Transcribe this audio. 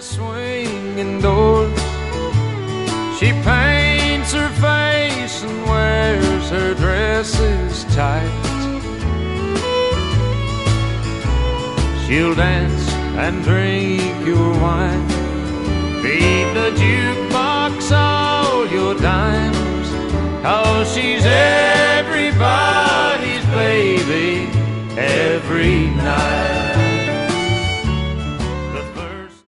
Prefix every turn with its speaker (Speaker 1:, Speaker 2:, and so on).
Speaker 1: swinging doors. She paints her face and wears her dresses tight. She'll dance and drink your